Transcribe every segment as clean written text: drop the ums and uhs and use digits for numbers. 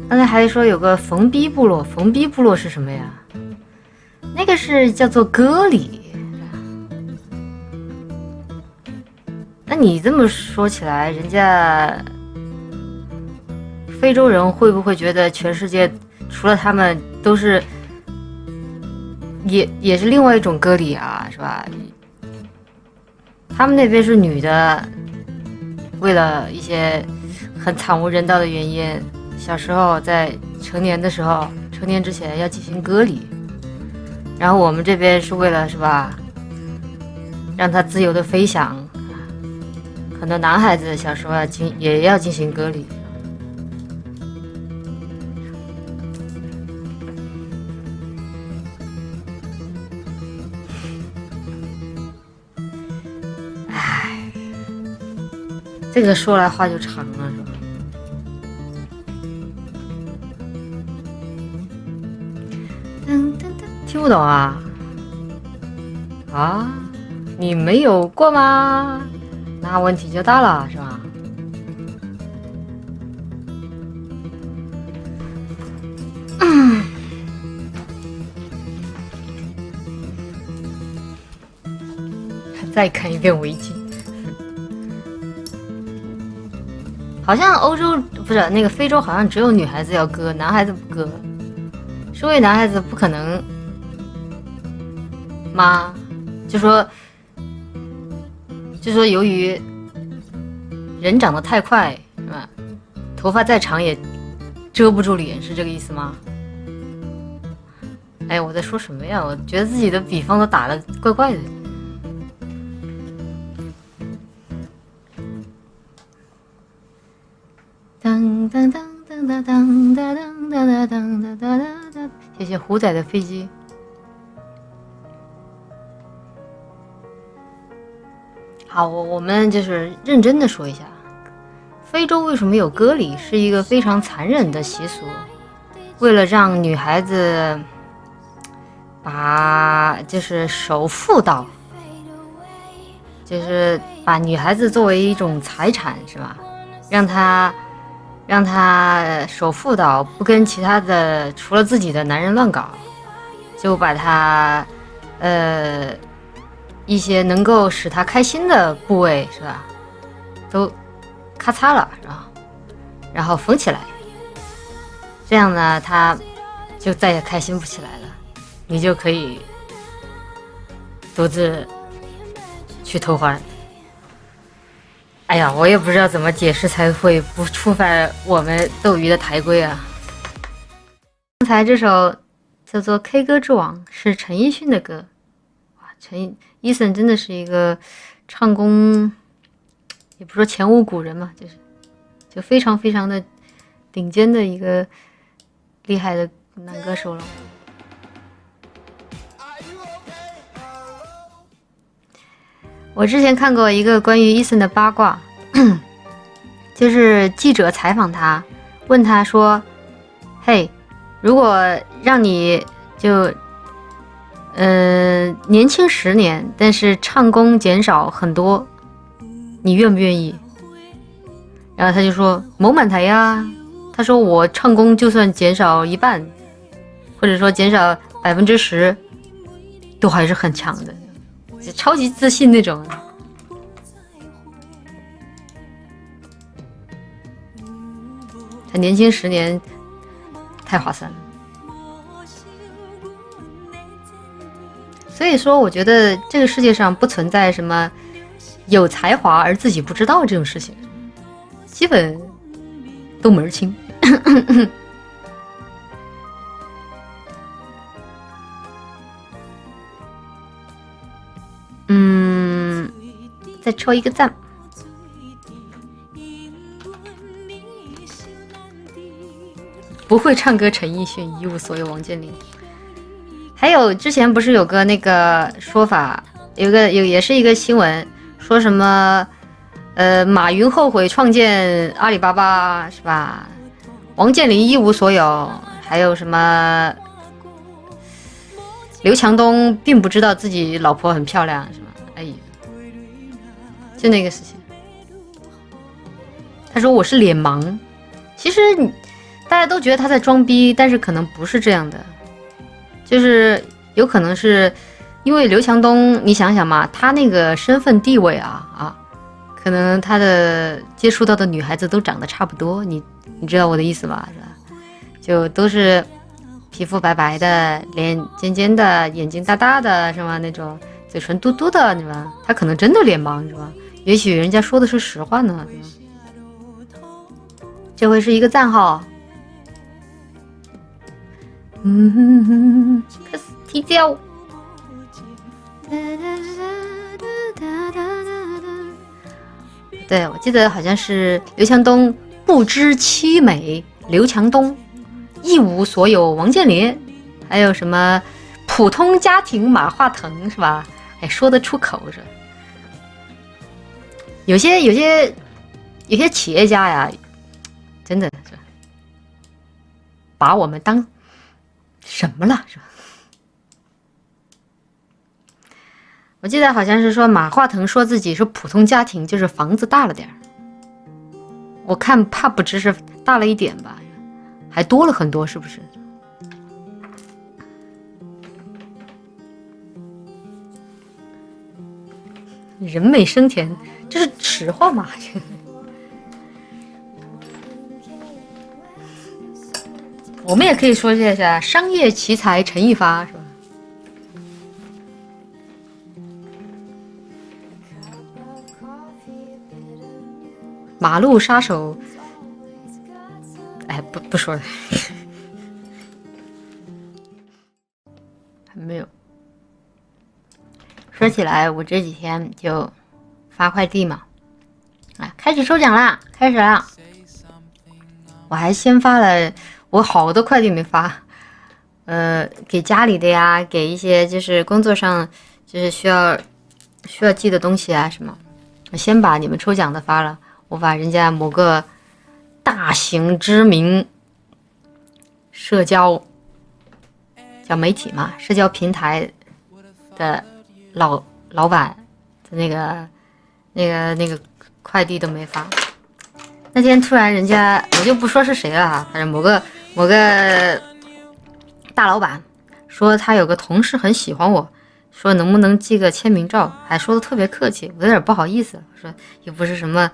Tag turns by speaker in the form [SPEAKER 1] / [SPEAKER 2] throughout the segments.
[SPEAKER 1] 刚才还说有个冯逼部落，冯逼部落是什么呀？那个是叫做歌里。那你这么说起来，人家非洲人会不会觉得全世界除了他们都是也是另外一种歌里啊，是吧？他们那边是女的，为了一些很惨无人道的原因，小时候在成年的时候，成年之前要进行割礼，然后我们这边是为了是吧，让他自由的飞翔，很多男孩子小时候也要进行割礼。这个说来话就长了，是吧？听不懂啊？啊，你没有过吗？那问题就大了，是吧？再看一遍维基。好像欧洲不是那个非洲，好像只有女孩子要割，男孩子不割。身为男孩子不可能吗？就说由于人长得太快，是吧？头发再长也遮不住脸，是这个意思吗？哎，我在说什么呀？我觉得自己的比方都打得怪怪的。当当当当当当当当当当当当，谢谢虎仔的飞机。好，我们就是认真的说一下，非洲为什么有割礼，是一个非常残忍的习俗，为了让女孩子把就是守妇道，就是把女孩子作为一种财产，是吧？让她守妇道，不跟其他的除了自己的男人乱搞，就把她一些能够使她开心的部位，是吧，都咔嚓了，然后缝起来，这样呢她就再也开心不起来了，你就可以独自去偷欢。哎呀，我也不知道怎么解释才会不触犯我们斗鱼的台规啊。刚才这首叫做《K 歌之王》是陈奕迅的歌，哇，Eason 真的是一个唱功，也不说前无古人嘛，就非常非常的顶尖的一个厉害的男歌手了。我之前看过一个关于 Eason 的八卦，就是记者采访他，问他说：“嘿，如果让你就年轻10年，但是唱功减少很多，你愿不愿意？”然后他就说：“冇问题呀。”他说：“我唱功就算减少一半，或者说减少10%，都还是很强的。”超级自信那种。他年轻10年太划算了。所以说我觉得这个世界上不存在什么有才华而自己不知道这种事情，基本都门儿清。再抽一个赞。不会唱歌陈奕迅，一无所有王健林。还有之前不是有个那个说法，也是一个新闻，说什么马云后悔创建阿里巴巴，是吧？王健林一无所有，还有什么刘强东并不知道自己老婆很漂亮，是吧？哎呀，就那个事情。他说我是脸盲，其实大家都觉得他在装逼，但是可能不是这样的，就是有可能是因为刘强东，你想想嘛，他那个身份地位可能他的接触到的女孩子都长得差不多，你知道我的意思吧？是吧？就都是皮肤白白的，脸尖尖的，眼睛大大的，是吧？那种嘴唇嘟嘟的，是吧？他可能真的脸盲，是吧？也许人家说的是实话呢。这回是一个赞号。可是踢掉。对，我记得好像是刘强东不知妻美，刘强东一无所有，王健林，还有什么普通家庭马化腾，是吧？哎，说得出口是吧？有些企业家呀，真的是把我们当什么了，是吧？我记得好像是说马化腾说自己是普通家庭，就是房子大了点儿。我看怕不只是大了一点吧，还多了很多，是不是？人美声甜，这是实话嘛？我们也可以说一下商业奇才陈一发，是吧？马路杀手，哎，不说了，还没有。说起来，我这几天就发快递嘛，开始抽奖啦，开始啦！我还先发了，我好多快递没发，给家里的呀，给一些就是工作上就是需要寄的东西啊什么，我先把你们抽奖的发了。我把人家某个大型知名社交叫媒体嘛，社交平台的老板的那个快递都没发。那天突然人家，我就不说是谁了，反正某个大老板说他有个同事很喜欢我，说能不能寄个签名照，还说的特别客气，我有点不好意思，我说又不是什么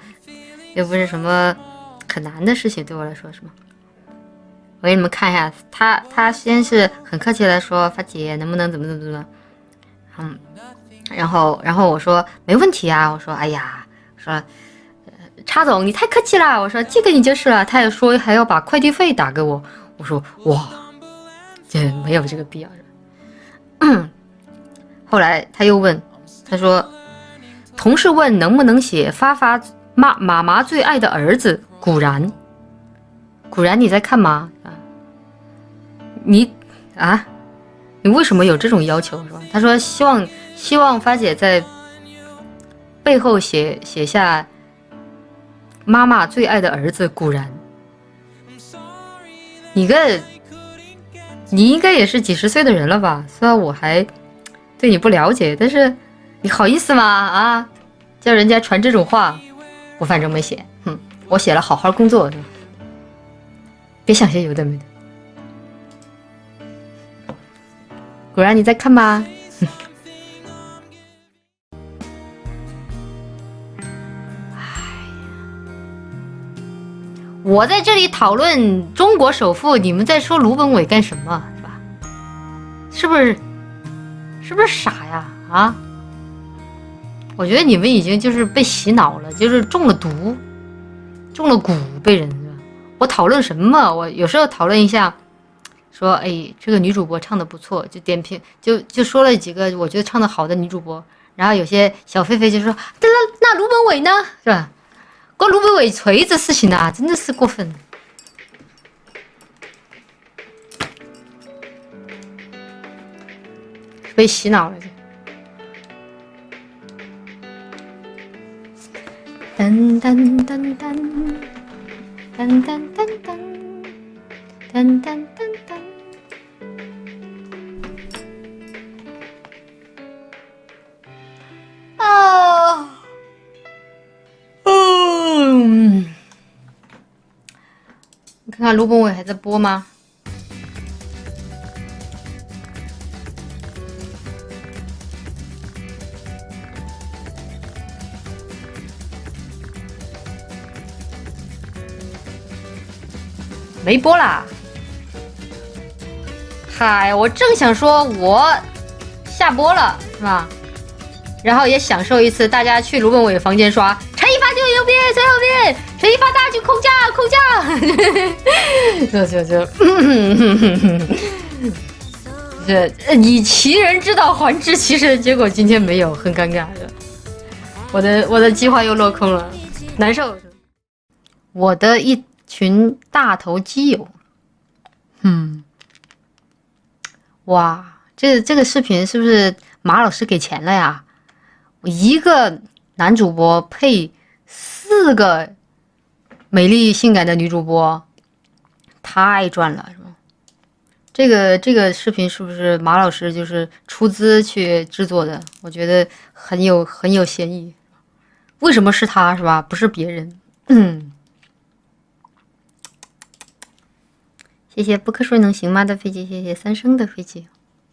[SPEAKER 1] 很难的事情，对我来说是吗？我给你们看一下，他先是很客气的说，发姐能不能怎么，然后我说没问题啊，我说哎呀，说查总你太客气了，我说寄给你就是了，他也说还要把快递费打给我，我说哇，这没有这个必要。后来他又问，他说同事问能不能写发妈妈最爱的儿子古然你在看吗？你为什么有这种要求是吧？他说希望发姐在背后写下妈妈最爱的儿子古然。你应该也是几十岁的人了吧？虽然我还对你不了解，但是你好意思吗？叫人家传这种话，我反正没写，我写了好好工作，别想些有的没的。果然你在看吗？我在这里讨论中国首富，你们在说卢本伟干什么？是吧？是不是傻呀？我觉得你们已经就是被洗脑了，就是中了毒，中了蛊，被人。我讨论什么？我有时候讨论一下，说哎，这个女主播唱的不错，就点评，就说了几个我觉得唱的好的女主播，然后有些小狒狒就说那卢本伟呢，是吧？关卢本伟锤子事情啊，真的是过分。被洗脑了就。噔噔噔噔噔噔噔噔噔噔噔。 你看看卢本伟还在播吗？没播啦。嗨，我正想说，我下播了，是吧？然后也享受一次大家去卢本伟房间刷陈一发最牛逼，最牛逼！陈一发大去控价，这以其人之道还治其身，结果今天没有，很尴尬的。我的计划又落空了，难受。我的一群大头基友，哇，这个视频是不是马老师给钱了呀？我一个男主播配4个美丽性感的女主播，太赚了，是吗？这个视频是不是马老师就是出资去制作的？我觉得很有嫌疑。为什么是他，是吧？不是别人。谢谢不瞌睡能行吗的飞机，谢谢三生的飞机。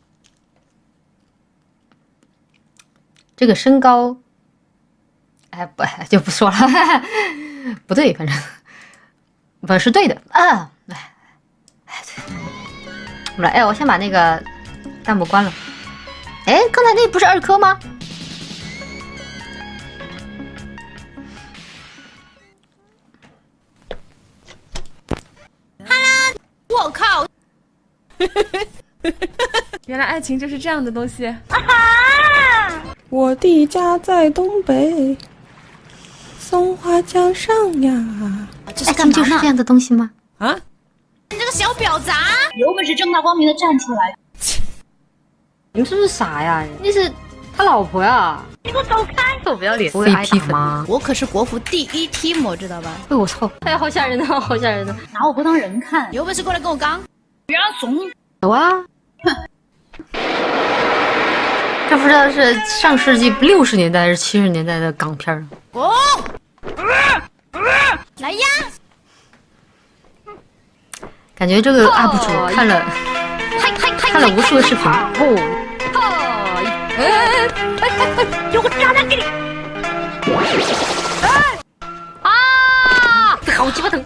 [SPEAKER 1] 这个身高，哎不就不说了，不对，反正不是对的啊。我们来，我先把那个弹幕关了。哎，刚才那不是2颗吗？
[SPEAKER 2] 我靠！原来爱情就是这样的东西。
[SPEAKER 3] 我的家在东北，松花江上呀。
[SPEAKER 2] 这是干嘛呢？
[SPEAKER 1] 就是这样的东西吗？
[SPEAKER 2] 啊！你这个小婊子，
[SPEAKER 4] 有本事正大光明的站出来！
[SPEAKER 1] 你是不是傻呀？那是他老婆呀！
[SPEAKER 4] 你给我走开！
[SPEAKER 1] 臭不要脸！会挨打吗？
[SPEAKER 2] 我可是国服第1 team， 知道吧？
[SPEAKER 1] 哎我操！哎呀，好吓人的，好吓人的！
[SPEAKER 4] 拿我不当人看！
[SPEAKER 2] 有本事过来跟我刚！
[SPEAKER 4] 别让怂！
[SPEAKER 1] 有啊！这不知道是上世纪60年代还是70年代的港片儿。
[SPEAKER 2] 哦！来呀！
[SPEAKER 1] 感觉这个 UP 主看了无数个视频哦。
[SPEAKER 4] 有个炸弹给你！
[SPEAKER 1] 啊！好鸡巴疼！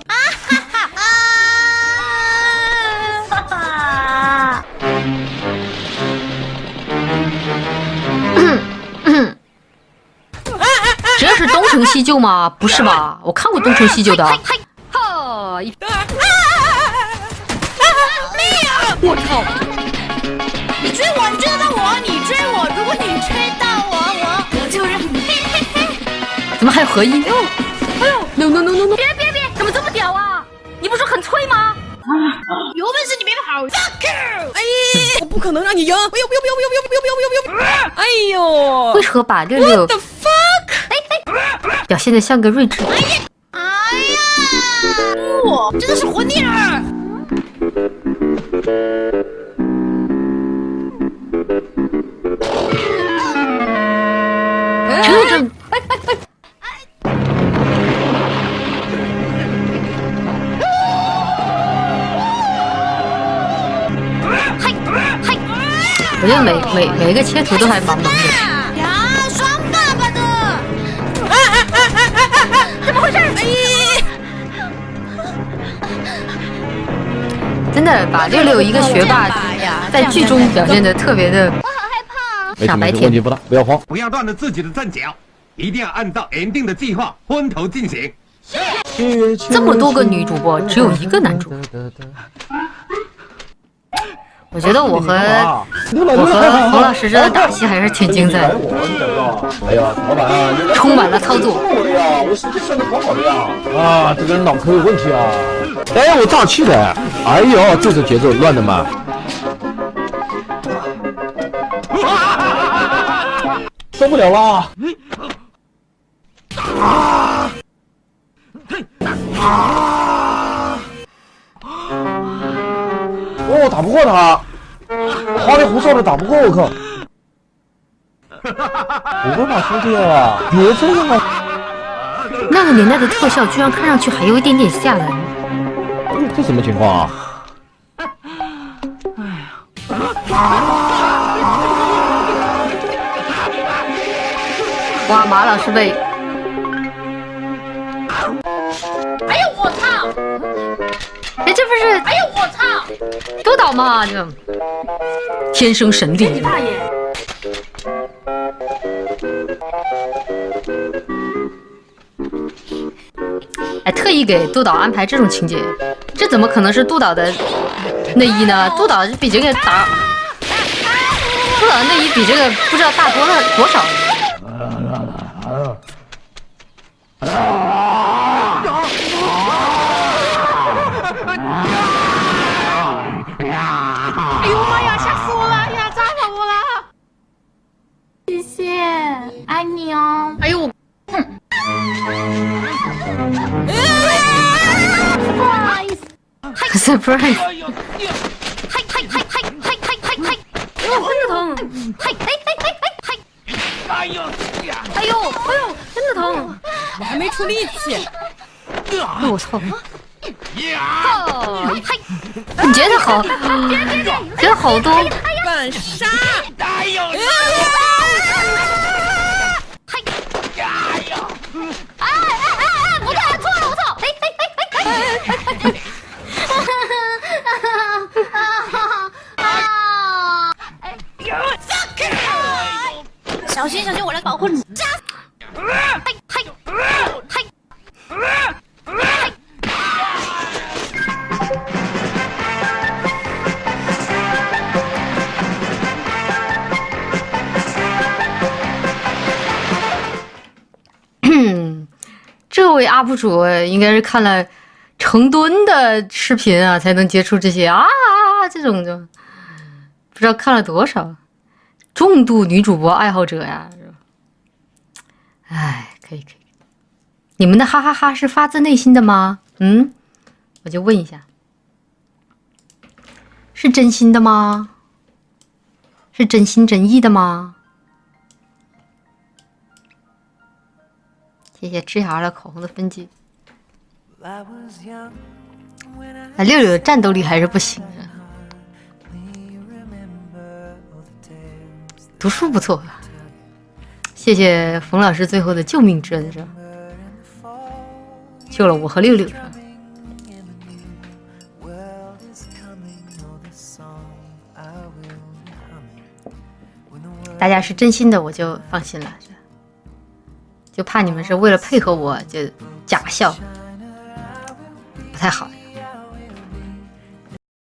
[SPEAKER 1] 这是东成西就吗？不是吧？我看过东成西就的。我操！
[SPEAKER 2] 你追我，你追得到我，你追我。如果你追到我就让你。
[SPEAKER 1] 怎么还有合音？哎呦 ！No！ 别！怎么这么屌啊？你不是很脆吗？
[SPEAKER 2] 有本事你别跑 ！Fuck！ 哎，我不可能让你赢！不要！哎呦！
[SPEAKER 1] 为何把66
[SPEAKER 2] the fuck？
[SPEAKER 1] 表现得像个睿智？
[SPEAKER 2] 哎呀！我真的是混逆儿！
[SPEAKER 1] 这我觉得每个切图都还蛮萌的。
[SPEAKER 2] 呀，双爸爸的！怎么回事？
[SPEAKER 1] 真的把66一个学霸在剧中表现得特别的傻白甜。
[SPEAKER 5] 问题不大，不要慌。
[SPEAKER 6] 不要断了自己的阵脚，一定要按照原定的计划昏头进行。
[SPEAKER 1] 这么多个女主播，只有1个男主。我觉得我和洪老师这的打戏还是挺精彩的。
[SPEAKER 5] 哎呀，老板啊，
[SPEAKER 1] 充满了操作。
[SPEAKER 5] 我手机算的好好的呀。啊，这个人脑壳有问题啊。哎，我炸气的。哎呦，这个节奏乱的嘛。受不了了。哦，打不过他，花里胡哨的打不过我靠！不会吧，兄弟啊，别这样啊！
[SPEAKER 1] 那个年代的特效居然看上去还有一点点吓人。
[SPEAKER 5] 这什么情况啊？
[SPEAKER 1] 哇，马老师被，
[SPEAKER 4] 哎呦我操！
[SPEAKER 1] 哎，这不是
[SPEAKER 4] 哎呦我操！
[SPEAKER 1] 督导吗？就天生神力。
[SPEAKER 4] 大爷！
[SPEAKER 1] 哎，特意给督导安排这种情节，这怎么可能是督导的内衣呢？督导比这个大，督导的内衣比这个不知道大多少。
[SPEAKER 2] 哎呦妈呀，吓死我了！呀，扎到我了！
[SPEAKER 4] 谢谢，爱你哦。
[SPEAKER 2] 哎呦我，
[SPEAKER 4] 不好意思。
[SPEAKER 1] surprise，
[SPEAKER 4] 嘿嘿嘿嘿嘿嘿嘿嘿，
[SPEAKER 2] 真的疼！
[SPEAKER 4] 嘿嘿嘿嘿嘿嘿。
[SPEAKER 2] 哎呦，真的疼！我还没出力气。
[SPEAKER 1] 哎我操！
[SPEAKER 4] 哦，嘿，
[SPEAKER 1] 你觉得好？觉得好多。
[SPEAKER 2] 反杀！
[SPEAKER 4] 嘿，哎，不对，错了，我操！嘿嘿嘿嘿嘿。小心，小心，我来保护你。嘿嘿嘿。
[SPEAKER 1] 这位 UP 主应该是看了成吨的视频啊，才能接触这些这种的，不知道看了多少，重度女主播爱好者呀。哎，可以，你们的哈哈哈是发自内心的吗？我就问一下，是真心的吗？是真心真意的吗？谢谢吃好了口红的分级。六六战斗力还是不行啊，读书不错。谢谢冯老师最后的救命之恩，是吧？救了我和六六，是吧？大家是真心的，我就放心了。就怕你们是为了配合我就假笑，不太好。